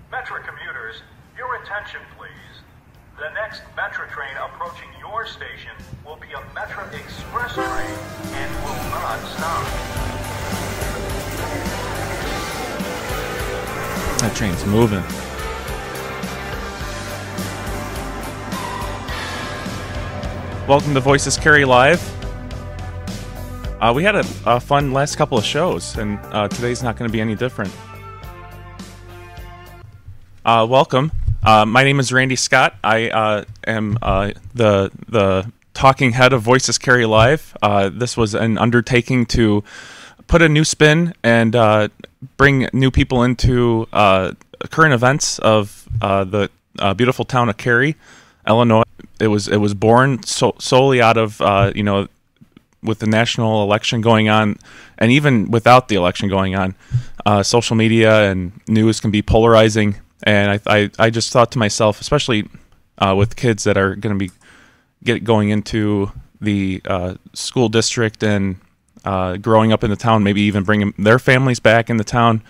Metra commuters, your attention please. The next Metra train approaching your station will be a Metra Express train and will not stop. That train's moving. Welcome to Voices Carry Live. We had a fun last couple of shows, and today's not going to be any different. Welcome. My name is Randy Scott. I am the talking head of Voices Carry Live. This was an undertaking to put a new spin and bring new people into current events of the beautiful town of Cary, Illinois. It was born solely out of with the national election going on, and even without the election going on, social media and news can be polarizing. And I just thought to myself, especially with kids that are going to be going into the school district and growing up in the town, maybe even bringing their families back in the town,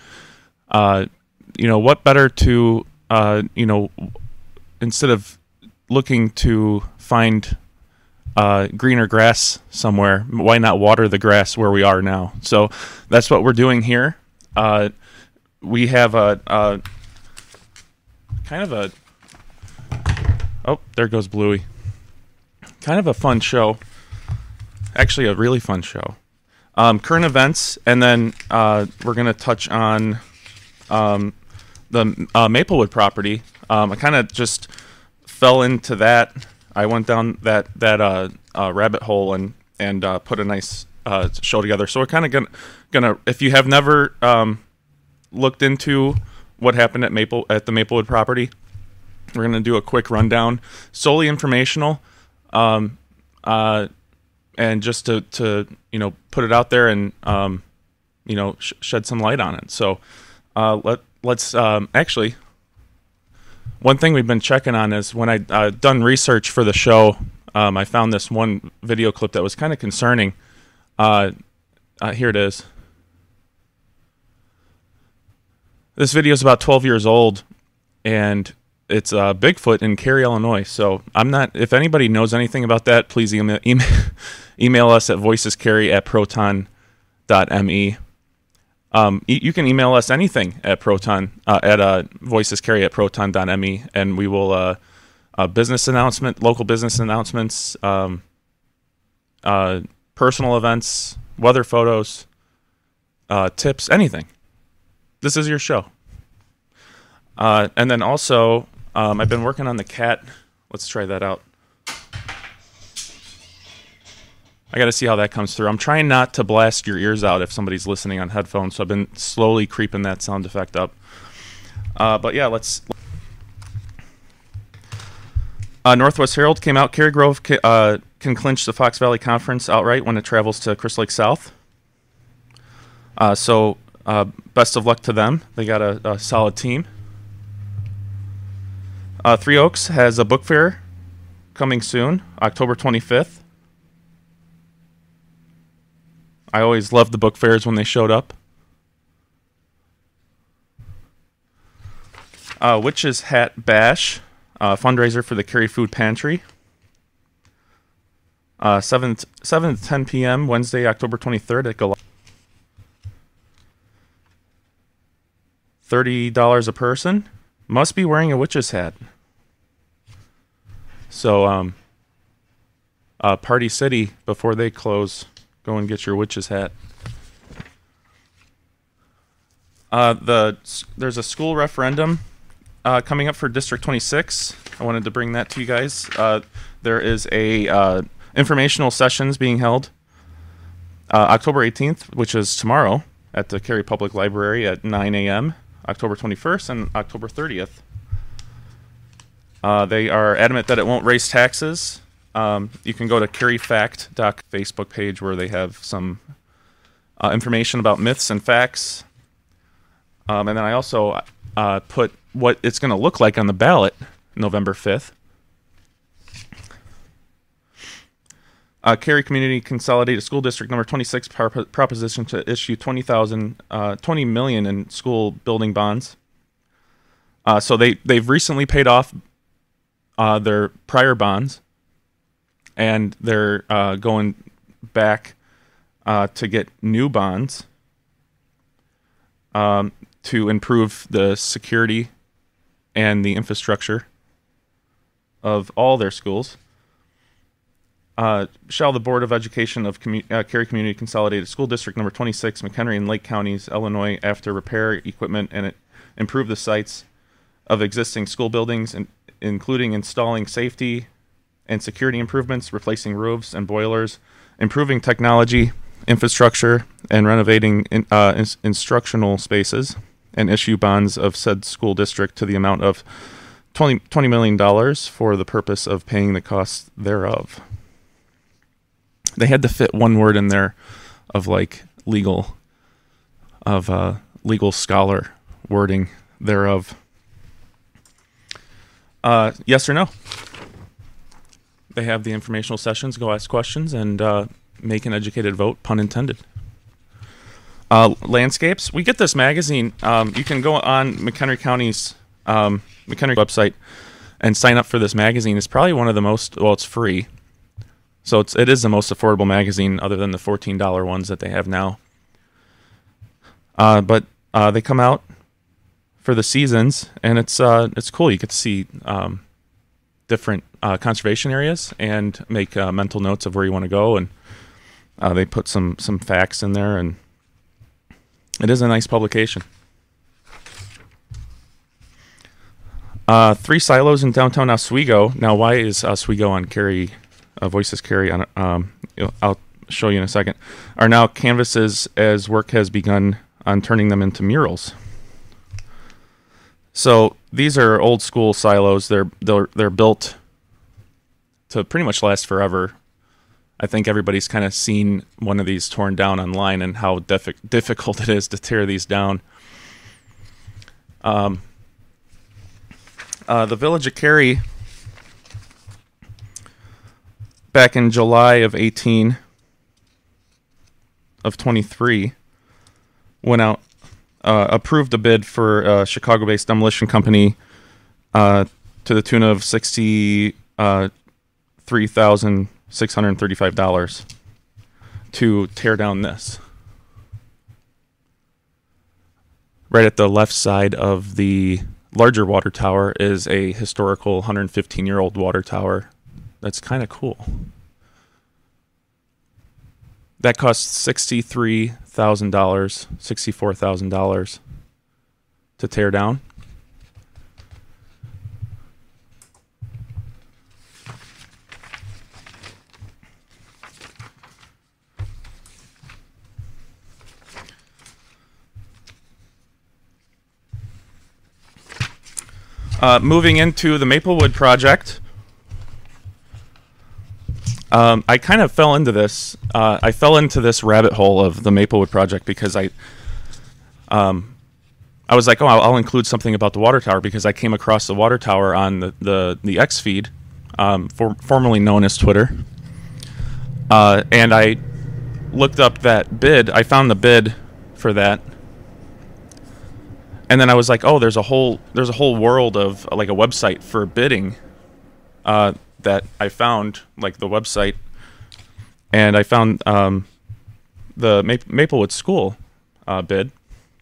what better to, instead of looking to find greener grass somewhere, why not water the grass where we are now? So that's what we're doing here. We have a kind of a, oh, there goes Bluey. Kind of a fun show. Actually, a really fun show. Current events, and then we're going to touch on the Maplewood property. I kind of just fell into that. I went down that rabbit hole and put a nice show together. So we're kind of gonna if you have never looked into what happened at the Maplewood property, we're gonna do a quick rundown, solely informational, and just to put it out there and shed some light on it. So let's actually. One thing we've been checking on is when I done research for the show, I found this one video clip that was kind of concerning. Here it is. This video is about 12 years old, and it's Bigfoot in Cary, Illinois. So if anybody knows anything about that, please email us at voicescarry@proton.me. You can email us anything at Proton at voicescarry@proton.me, and we will business announcement, local business announcements, personal events, weather photos, tips, anything. This is your show. And then also, I've been working on the cat. Let's try that out. I got to see how that comes through. I'm trying not to blast your ears out if somebody's listening on headphones, so I've been slowly creeping that sound effect up. But yeah, let's... Northwest Herald came out. Cary Grove can clinch the Fox Valley Conference outright when it travels to Crystal Lake South. So best of luck to them. They got a solid team. Three Oaks has a book fair coming soon, October 25th. I always loved the book fairs when they showed up. Witch's Hat Bash, fundraiser for the Cary Food Pantry. 7 to 10 p.m. Wednesday, October 23rd at Goliath. $30 a person. Must be wearing a witch's hat. So, Party City, before they close, go and get your witch's hat. There's a school referendum coming up for District 26. I wanted to bring that to you guys. There is a informational sessions being held October 18th, which is tomorrow, at the Cary Public Library at 9 a.m., October 21st, and October 30th. They are adamant that it won't raise taxes. You can go to caryfact.com Facebook page where they have some information about myths and facts. And then I also put what it's going to look like on the ballot November 5th. Cary Community Consolidated School District number 26 proposition to issue $20 million in school building bonds. So they've recently paid off their prior bonds, and they're going back to get new bonds to improve the security and the infrastructure of all their schools. Shall the Board of Education of Cary Community Consolidated School District Number 26, McHenry and Lake Counties, Illinois, after repair equipment and improve the sites of existing school buildings, including installing safety and security improvements, replacing roofs and boilers, improving technology, infrastructure, and renovating instructional spaces, and issue bonds of said school district to the amount of $20 million for the purpose of paying the costs thereof. They had to fit one word in there of like legal scholar wording thereof. Yes or no? They have the informational sessions, go ask questions, and make an educated vote, pun intended. Landscapes. We get this magazine. You can go on McHenry County's McHenry website and sign up for this magazine. It's probably one of the most, well, it's free. So it is the most affordable magazine other than the $14 ones that they have now. But they come out for the seasons, and it's cool. You get to see different conservation areas and make mental notes of where you want to go, and they put some facts in there, and it is a nice publication. 3 silos in downtown Oswego. Now, why is Oswego on Cary? Voices Cary on. I'll show you in a second. Are now canvases as work has begun on turning them into murals. So these are old school silos. They're built to pretty much last forever. I think everybody's kind of seen one of these torn down online and how difficult it is to tear these down. The Village of Cary, back in July of 23, went out, approved a bid for a Chicago-based demolition company to the tune of $63,635 to tear down this. Right at the left side of the larger water tower is a historical 115-year-old water tower. That's kind of cool. That costs $64,000 to tear down. Moving into the Maplewood project. I kind of fell into this. I fell into this rabbit hole of the Maplewood project because I was like, oh, I'll include something about the water tower because I came across the water tower on the X feed, formerly known as Twitter, and I looked up that bid. I found the bid for that. And then I was like, oh, there's a whole world of like a website for bidding that I found, like the website, and I found the Maplewood School bid.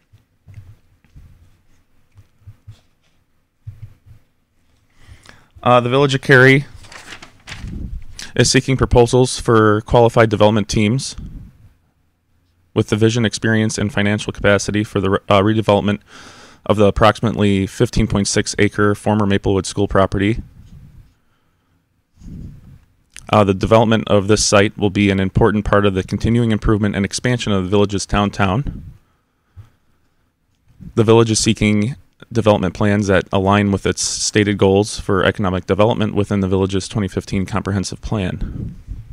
The Village of Cary is seeking proposals for qualified development teams with the vision, experience, and financial capacity for the redevelopment of the approximately 15.6 acre former Maplewood School property. The development of this site will be an important part of the continuing improvement and expansion of the village's town. The village is seeking development plans that align with its stated goals for economic development within the village's 2015 comprehensive plan.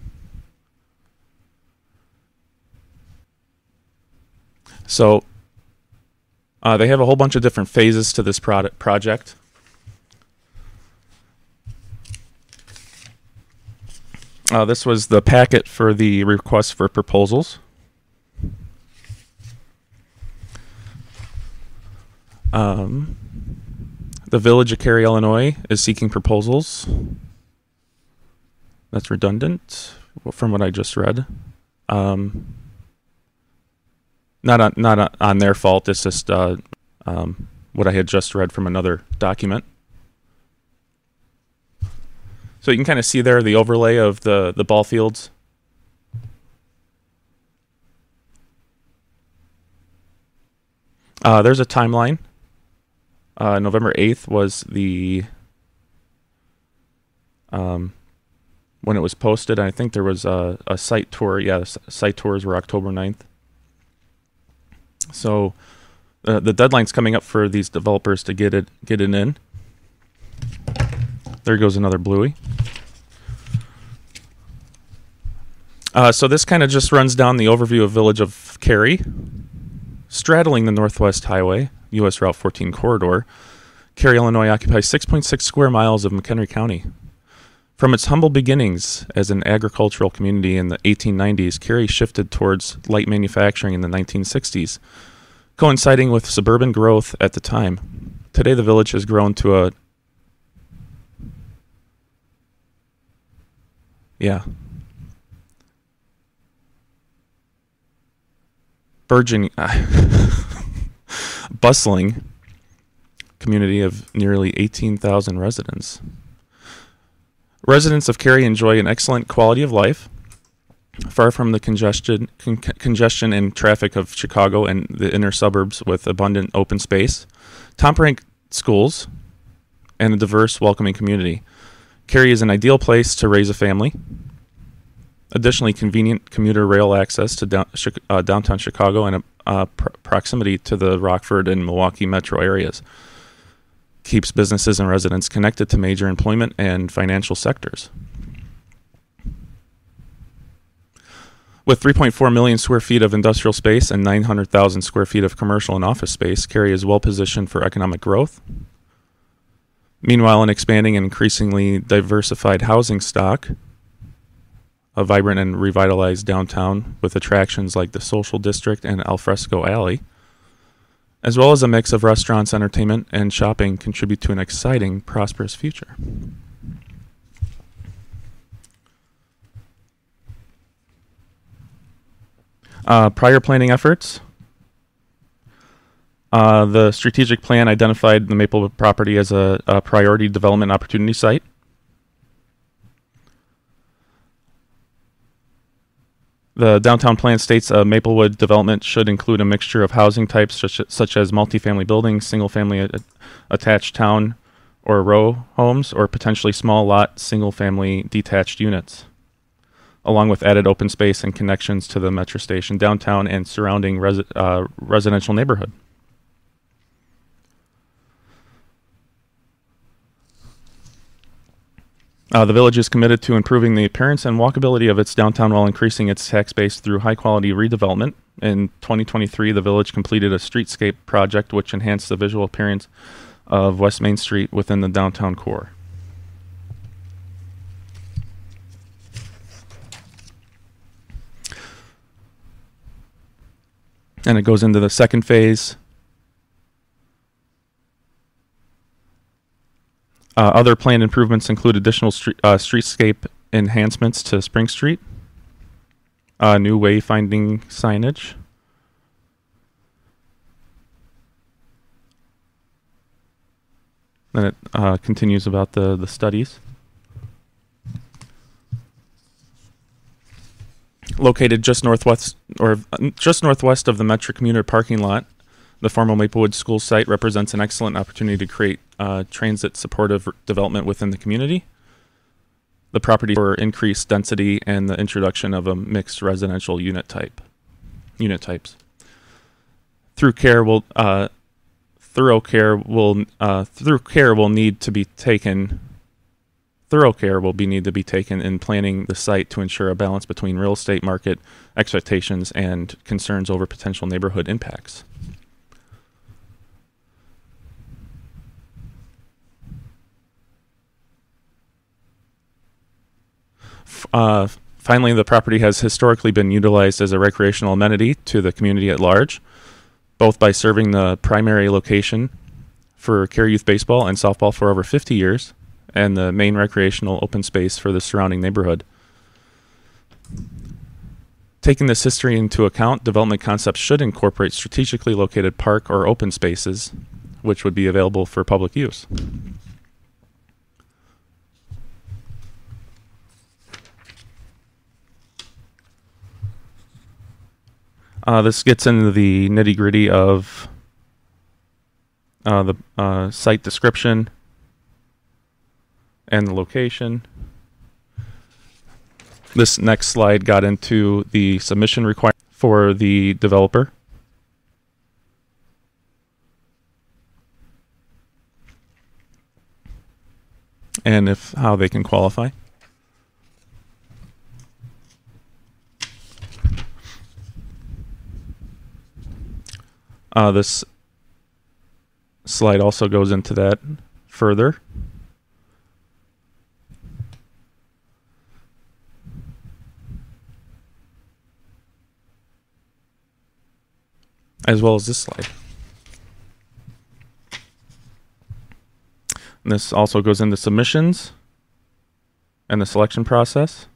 So they have a whole bunch of different phases to this project. This was the packet for the request for proposals. The Village of Cary, Illinois is seeking proposals. That's redundant from what I just read. Not on their fault. It's just what I had just read from another document. So you can kind of see there the overlay of the ball fields. There's a timeline. November 8th was the when it was posted. I think there was a site tour. Yeah, site tours were October 9th. So the deadline's coming up for these developers to get it in. There goes another bluey. So this kind of just runs down the overview of Village of Cary. Straddling the Northwest Highway, U.S. Route 14 corridor, Cary, Illinois occupies 6.6 square miles of McHenry County. From its humble beginnings as an agricultural community in the 1890s, Cary shifted towards light manufacturing in the 1960s, coinciding with suburban growth at the time. Today, the village has grown to a burgeoning, bustling community of nearly 18,000 residents. Residents of Cary enjoy an excellent quality of life, far from the congestion and traffic of Chicago and the inner suburbs, with abundant open space, top-ranked schools, and a diverse, welcoming community. Cary is an ideal place to raise a family. Additionally, convenient commuter rail access to downtown Chicago and proximity to the Rockford and Milwaukee metro areas keeps businesses and residents connected to major employment and financial sectors. With 3.4 million square feet of industrial space and 900,000 square feet of commercial and office space, Cary is well positioned for economic growth. Meanwhile, an expanding and increasingly diversified housing stock, a vibrant and revitalized downtown with attractions like the Social District and Alfresco Alley, as well as a mix of restaurants, entertainment, and shopping, contribute to an exciting, prosperous future. Prior planning efforts. The strategic plan identified the Maplewood property as a priority development opportunity site. The downtown plan states Maplewood development should include a mixture of housing types such as multifamily buildings, single-family attached town or row homes, or potentially small lot single-family detached units, along with added open space and connections to the metro station, downtown, and surrounding residential neighborhood. The village is committed to improving the appearance and walkability of its downtown while increasing its tax base through high-quality redevelopment. In 2023, the village completed a streetscape project which enhanced the visual appearance of West Main Street within the downtown core. And it goes into the second phase. Other planned improvements include additional streetscape enhancements to Spring Street, new wayfinding signage, then it continues about the studies. Located just northwest of the Metro Commuter parking lot, the former Maplewood School site represents an excellent opportunity to create transit-supportive development within the community. The property for increased density and the introduction of a mixed residential unit types. Thorough care will need to be taken in planning the site to ensure a balance between real estate market expectations and concerns over potential neighborhood impacts. Finally, the property has historically been utilized as a recreational amenity to the community at large, both by serving the primary location for Cary Youth Baseball and Softball for over 50 years, and the main recreational open space for the surrounding neighborhood. Taking this history into account, development concepts should incorporate strategically located park or open spaces, which would be available for public use. This gets into the nitty-gritty of the site description and the location. This next slide got into the submission requirement for the developer. And how they can qualify. This slide also goes into that further. As well as this slide. And this also goes into submissions and the selection process.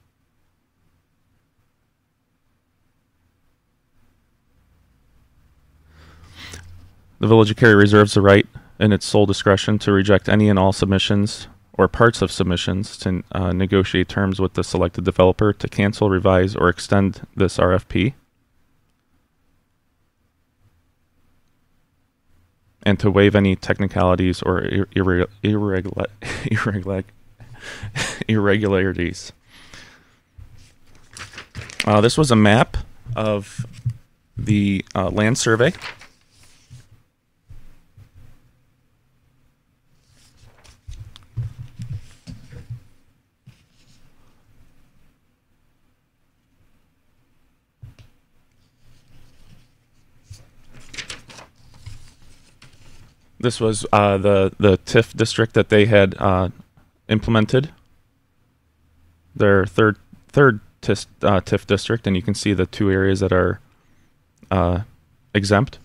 The Village of Cary reserves the right in its sole discretion to reject any and all submissions or parts of submissions, to negotiate terms with the selected developer, to cancel, revise, or extend this RFP, and to waive any technicalities or irregularities. This was a map of the land survey. This was the TIF district that they had implemented, their third TIF district, and you can see the two areas that are exempt.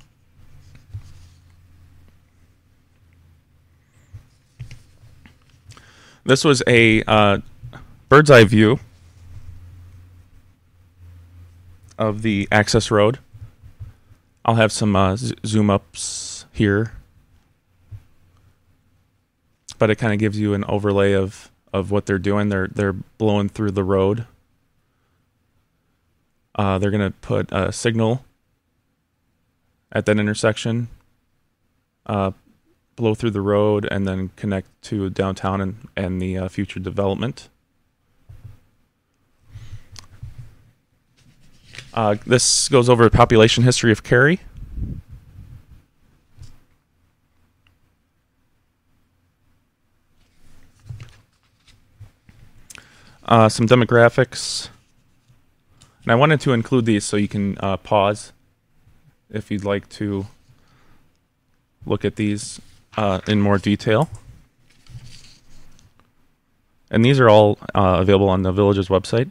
This was a bird's eye view of the access road. I'll have some zoom ups here, but it kind of gives you an overlay of what they're doing. They're blowing through the road. They're going to put a signal at that intersection, blow through the road, and then connect to downtown and the future development. This goes over the population history of Cary. Some demographics. And I wanted to include these so you can pause if you'd like to look at these in more detail. And these are all available on the village's website.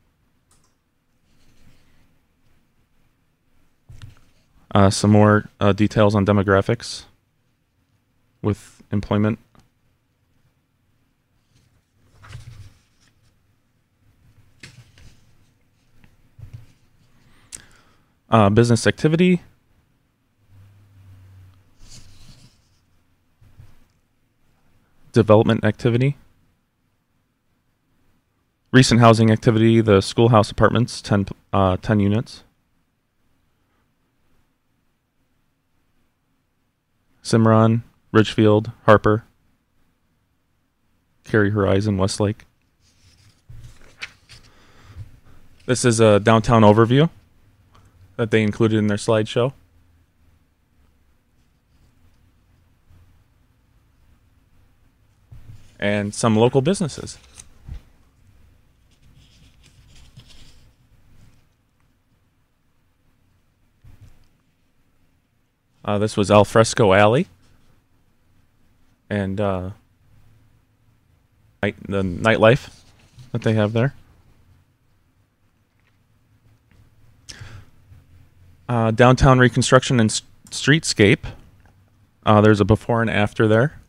Some more details on demographics with employment. Business activity. Development activity. Recent housing activity, the schoolhouse apartments, 10 units. Cimarron, Ridgefield, Harper, Cary Horizon, Westlake. This is a downtown overview that they included in their slideshow. And some local businesses. This was Alfresco Alley. And the nightlife that they have there. Downtown reconstruction and streetscape. There's a before and after there.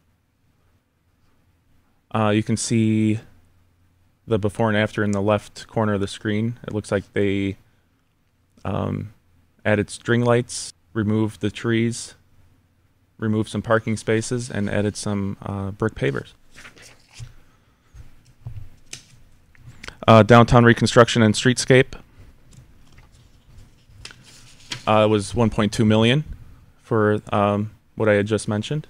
You can see the before and after in the left corner of the screen. It looks like they added string lights, removed the trees, removed some parking spaces, and added some brick pavers. Downtown reconstruction and streetscape. It was $1.2 million for what I had just mentioned.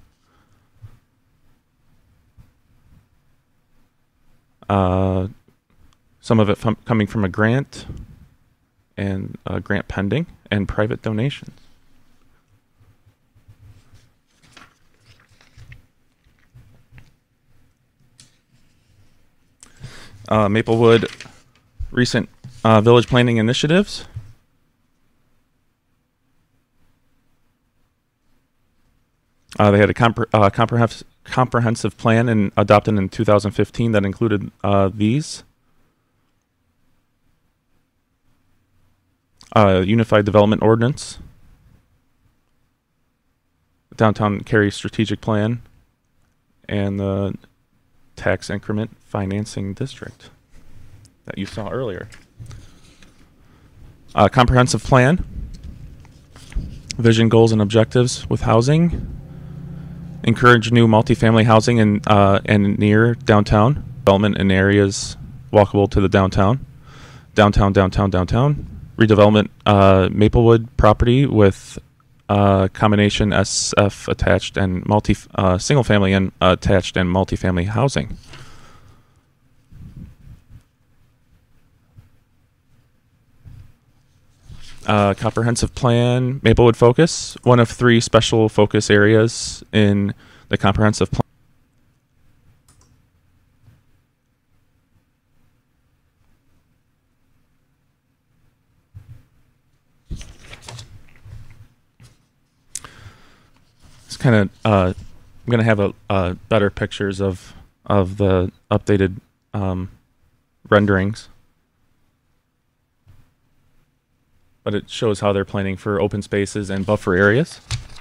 Some of it coming from a grant and grant pending and private donations. Maplewood recent village planning initiatives. They had a comprehensive plan adopted in 2015 that included these. Unified Development Ordinance, Downtown Cary Strategic Plan, and the Tax Increment Financing District that you saw earlier. Comprehensive Plan, Vision, Goals, and Objectives with housing. Encourage new multifamily housing and near downtown. Development in areas walkable to the downtown. Downtown. Redevelopment Maplewood property with combination SF attached and single family and attached and multifamily housing. Comprehensive plan, Maplewood Focus, one of 3 special focus areas in the comprehensive plan. It's kind of I'm going to have a better pictures of the updated renderings. But it shows how they're planning for open spaces and buffer areas.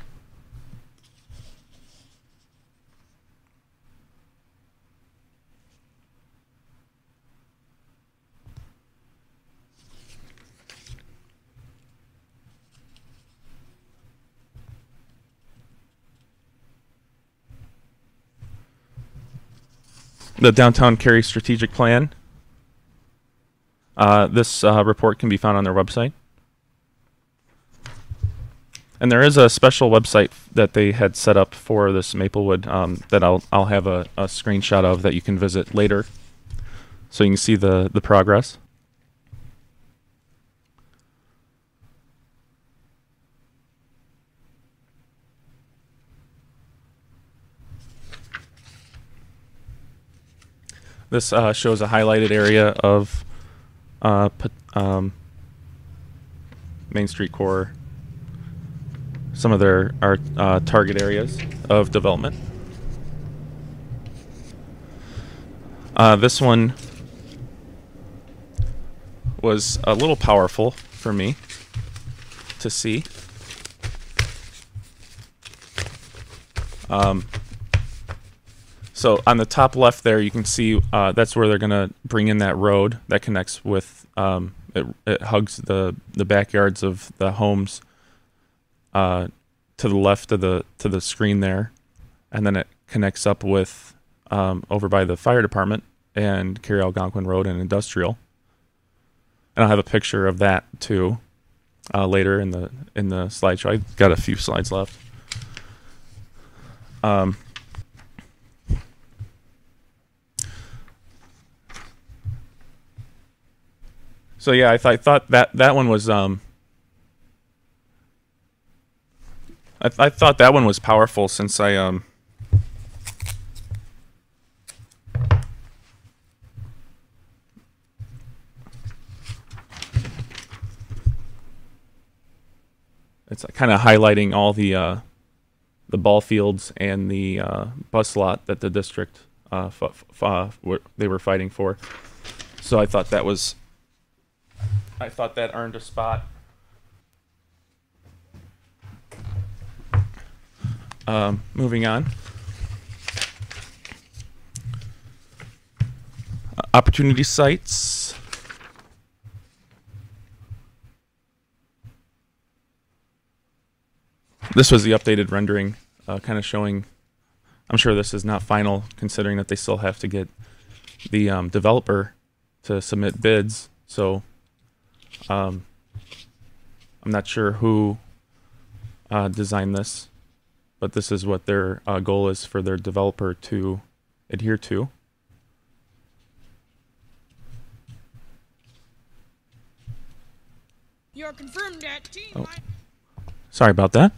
The Downtown Cary Strategic Plan. This report can be found on their website. And there is a special website that they had set up for this Maplewood that I'll have a screenshot of that you can visit later, so you can see the progress. This shows a highlighted area of Main Street core. Some of their target areas of development. This one was a little powerful for me to see. So on the top left there, you can see that's where they're going to bring in that road that connects with, it hugs the backyards of the homes to the left of the screen there, and then it connects up with over by the fire department and Cary Algonquin Road and Industrial. And I'll have a picture of that too later in the slideshow. I've got a few slides left. So yeah, I thought that one was I thought that one was powerful since it's kind of highlighting all the ball fields and the bus lot that the district they were fighting for. So I thought that earned a spot. Moving on. Opportunity sites. This was the updated rendering, kind of showing. I'm sure this is not final, considering that they still have to get the developer to submit bids. So I'm not sure who designed this, but this is what their goal is for their developer to adhere to. You're confirmed at T. Oh. Sorry about that.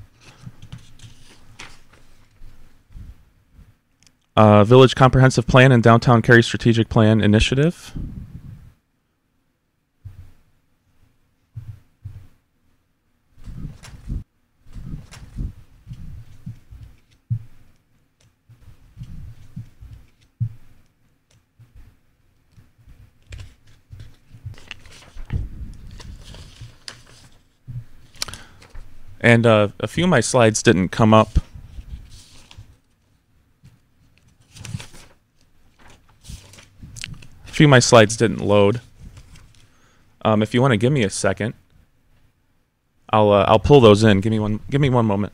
Village Comprehensive Plan and Downtown Cary Strategic Plan Initiative. And a few of my slides didn't come up. A few of my slides didn't load. If you want to give me a second, I'll pull those in. Give me one moment.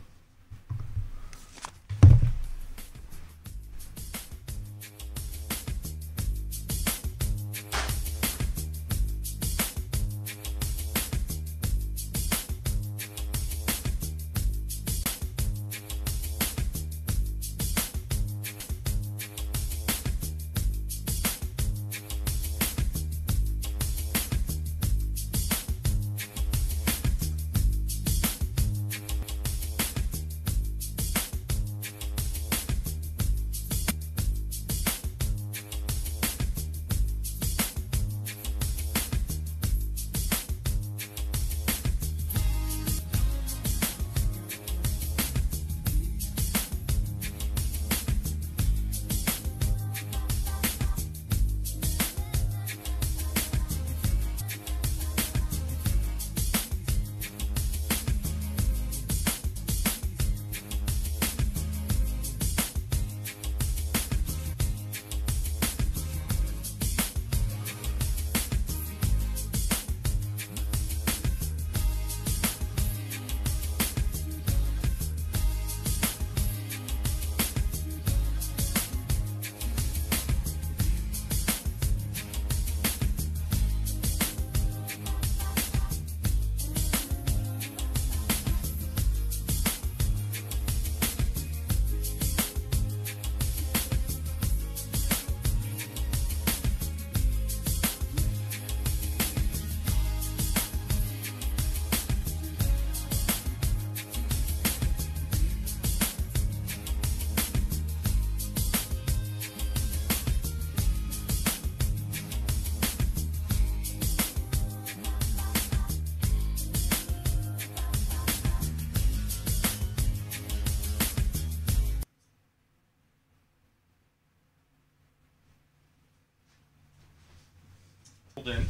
In.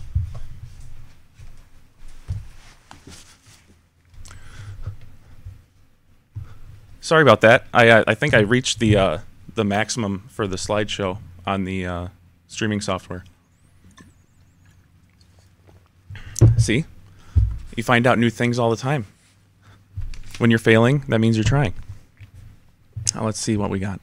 Sorry about that. I think I reached the maximum for the slideshow on the streaming software. See, you find out new things all the time. When you're failing, that means you're trying. Now let's see what we got.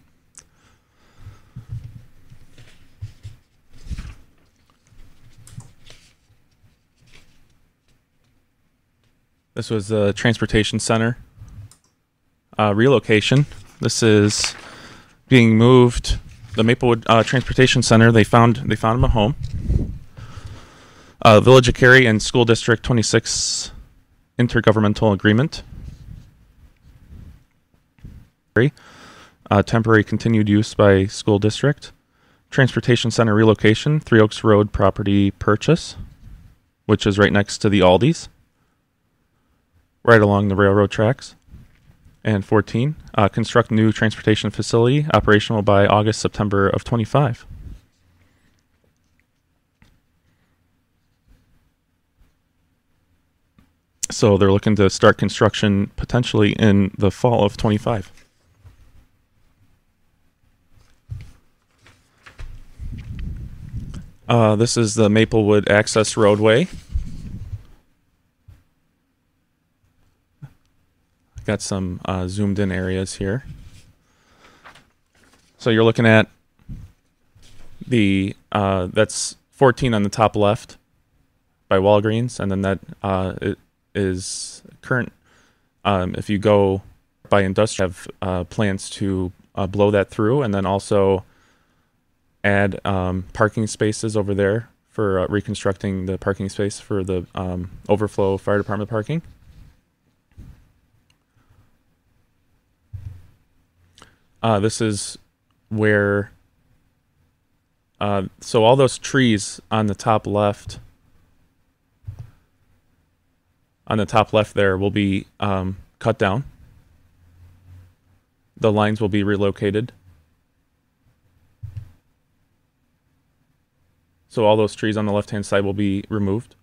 This was the transportation center relocation. This is being moved. The Maplewood Transportation Center. They found him a home. Village of Cary and School District 26 intergovernmental agreement. Temporary continued use by school district. Transportation center relocation. Three Oaks Road property purchase, which is right next to the Aldi's, right along the railroad tracks. And 14, construct new transportation facility operational by August, September of 25. So they're looking to start construction potentially in the fall of 25. This is the Maplewood Access Roadway. Got some zoomed in areas here. So you're looking at the that's 14 on the top left by Walgreens, and then that it is current. If you go by industrial, have plans to blow that through, and then also add parking spaces over there for reconstructing the parking space for the overflow fire department parking. This is where, so all those trees on the top left, there will be cut down. The lines will be relocated. So all those trees on the left-hand side will be removed.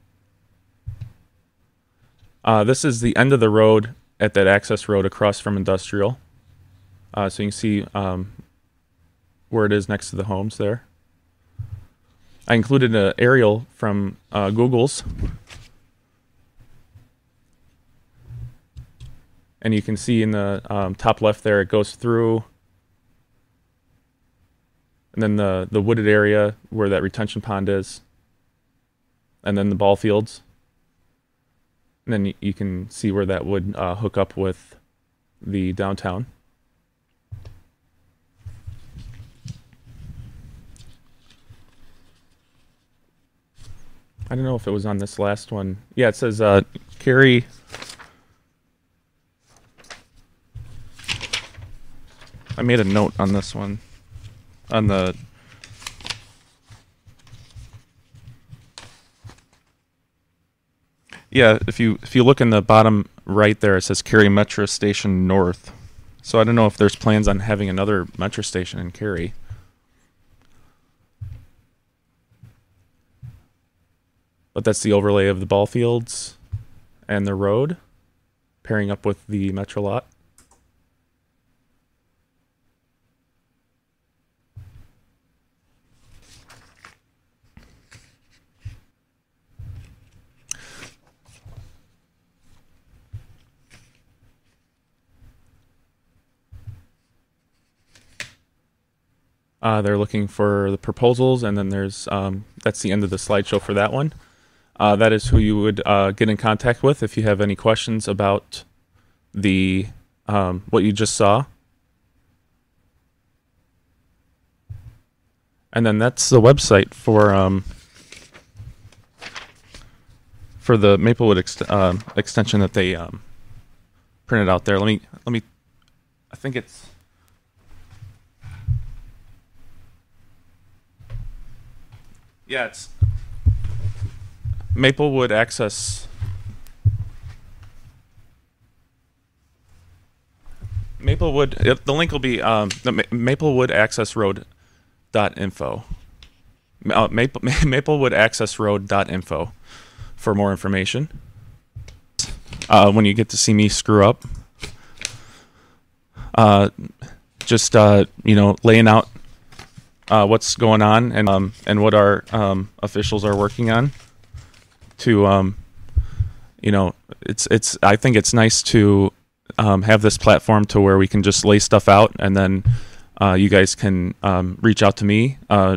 This is the end of the road at that access road across from Industrial. So you can see where it is next to the homes there. I included an aerial from Google's. And you can see in the top left there, it goes through. And then the wooded area where that retention pond is. And then the ball fields. And then you can see where that would hook up with the downtown. I don't know if it was on this last one. Yeah, it says Cary. I made a note on this one. On the yeah, if you look in the bottom right there, it says Cary Metro Station North. So I don't know if there's plans on having another metro station in Cary. But that's the overlay of the ball fields and the road, pairing up with the metro lot. They're looking for the proposals, and then there's that's the end of the slideshow for that one. That is who you would get in contact with if you have any questions about the what you just saw. And then that's the website for the Maplewood extension that they printed out there. Let me. I think it's. Yeah, it's Maplewood Access. Maplewood. The link will be the Maplewood Access Road.info. Maplewood Access Road.info for more information. When you get to see me screw up, just laying out what's going on and what our officials are working on to it's I think it's nice to have this platform to where we can just lay stuff out, and then you guys can reach out to me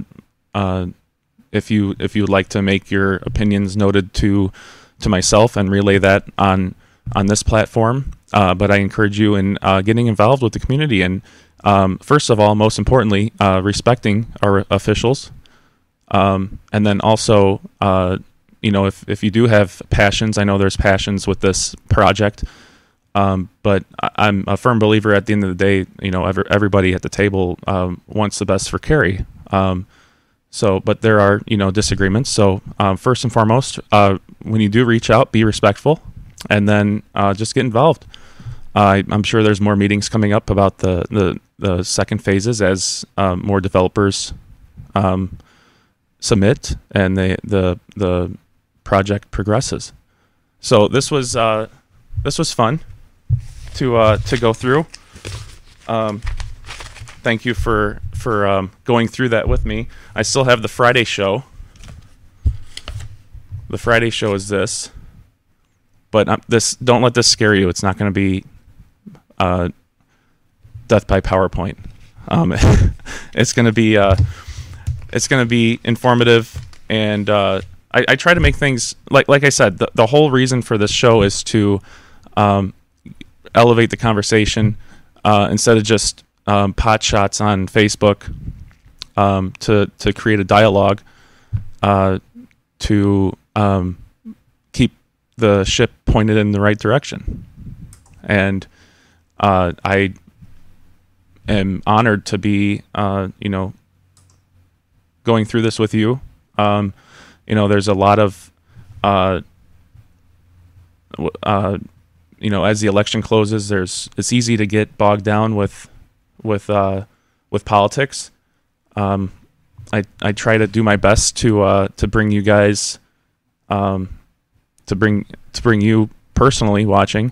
if you would like to make your opinions noted to myself and relay that on this platform. But I encourage you in getting involved with the community, and first of all, most importantly, respecting our officials, and then also, if you do have passions, I know there's passions with this project, but I'm a firm believer at the end of the day, everybody at the table wants the best for Cary. But there are, disagreements. So first and foremost, when you do reach out, be respectful, and then just get involved. I'm sure there's more meetings coming up about the second phases as more developers submit and the project progresses. So this was fun to go through. Thank you for going through that with me. I still have the Friday show. The Friday show is this, but don't let this scare you. It's not going to be death by PowerPoint. It's going to be informative, and I try to make things like I said. The whole reason for this show is to elevate the conversation instead of just pot shots on Facebook, to create a dialogue, to keep the ship pointed in the right direction. And I am honored to be, going through this with you. There's a lot of, as the election closes, it's easy to get bogged down with politics. I try to do my best to bring you guys, to bring you personally watching,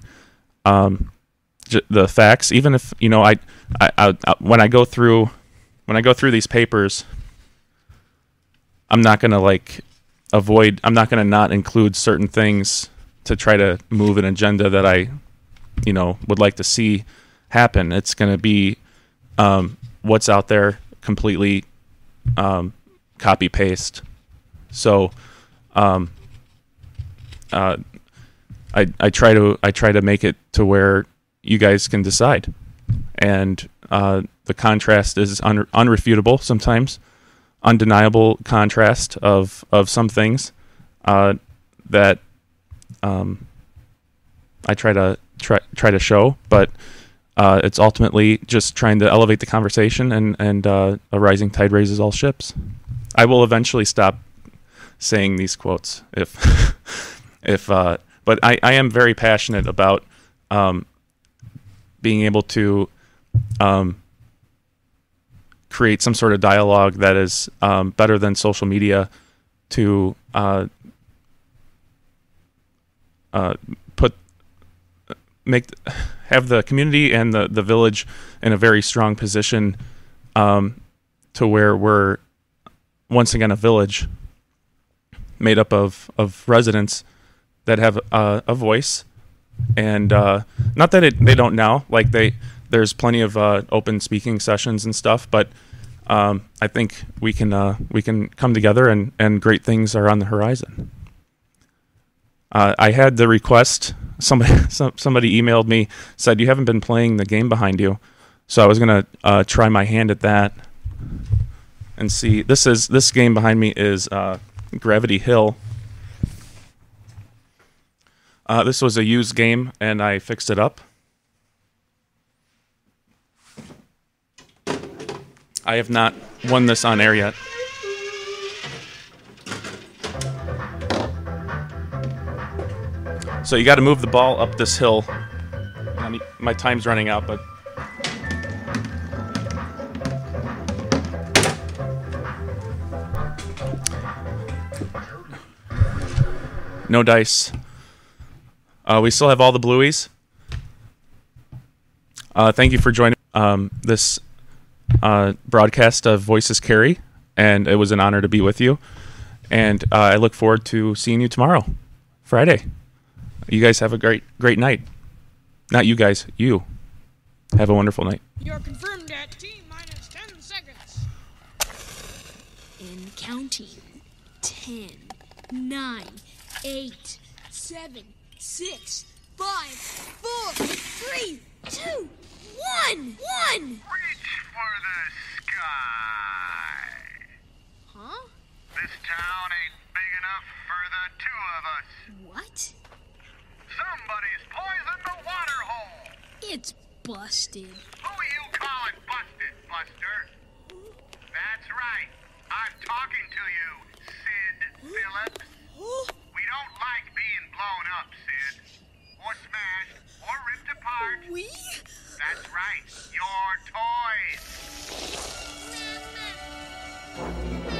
the facts. Even if I when I go through these papers, I'm not gonna I'm not gonna not include certain things to try to move an agenda that I would like to see happen. It's gonna be what's out there, completely copy paste. So I try to make it to where you guys can decide, and the contrast is unrefutable sometimes, undeniable contrast of some things that I try to show, but it's ultimately just trying to elevate the conversation, and a rising tide raises all ships. I will eventually stop saying these quotes but I am very passionate about being able to create some sort of dialogue that is better than social media, to have the community and the village in a very strong position, to where we're once again a village made up of residents that have a voice, and not that they don't now. There's plenty of open speaking sessions and stuff, but I think we can come together, and great things are on the horizon. I had the request. Somebody emailed me, said you haven't been playing the game behind you, so I was gonna try my hand at that and see. This game behind me is Gravity Hill. This was a used game, and I fixed it up. I have not won this on air yet. So you got to move the ball up this hill. My time's running out, but no dice. We still have all the blueies. Thank you for joining this broadcast of Voices Carry, and it was an honor to be with you. And I look forward to seeing you tomorrow, Friday. You guys have a great night. Not you guys, you. Have a wonderful night. You're confirmed at T-minus 10 seconds. And counting. 10, 9, 8, 7, 6, 5, 4, 3, 2, 1. Reach for the sky. Huh? This town ain't big enough for the two of us. What? Somebody's poisoned the water hole. It's busted. Who you calling busted, Buster? That's right. I'm talking to you, Sid Phillips. We don't like being blown up, Sid. Or smashed, or ripped apart. We? That's right. Your toys.